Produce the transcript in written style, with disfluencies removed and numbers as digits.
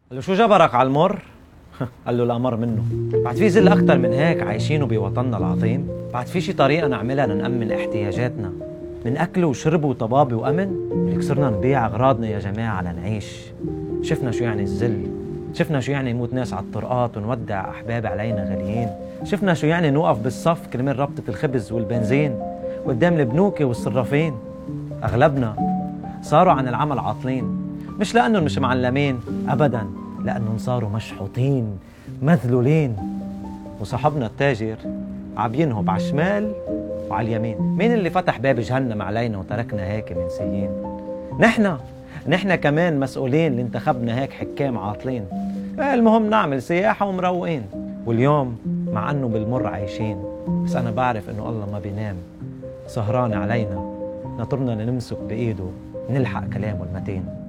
قال له شو جبرك على المر؟ قال له الأمر منه. بعد في ذل أكتر من هيك عايشينه بوطننا العظيم؟ بعد في شي طريقة نعملها لنأمن احتياجاتنا من أكل وشرب وطبابة وأمن؟ اللي صرنا نبيع أغراضنا يا جماعة لنعيش. شفنا شو يعني الذل، شفنا شو يعني نموت ناس على الطرقات ونودع أحباب علينا غاليين، شفنا شو يعني نوقف بالصف كرمال ربطة الخبز والبنزين قدام البنوك والصرافين. أغلبنا صاروا عن العمل عاطلين، مش لأنهم مش معلمين أبداً، لأنهم صاروا مشحوطين مذلولين. وصاحبنا التاجر عم ينهب على الشمال وعلى اليمين. مين اللي فتح باب جهنم علينا وتركنا هيك منسيين؟ نحن كمان مسؤولين اللي انتخبنا هيك حكام عاطلين. المهم نعمل سياحة ومروقين. واليوم مع أنه بالمر عايشين، بس أنا بعرف أنه الله ما بينام، سهران علينا، ناطرنا نمسك بإيده نلحق كلامه المتين.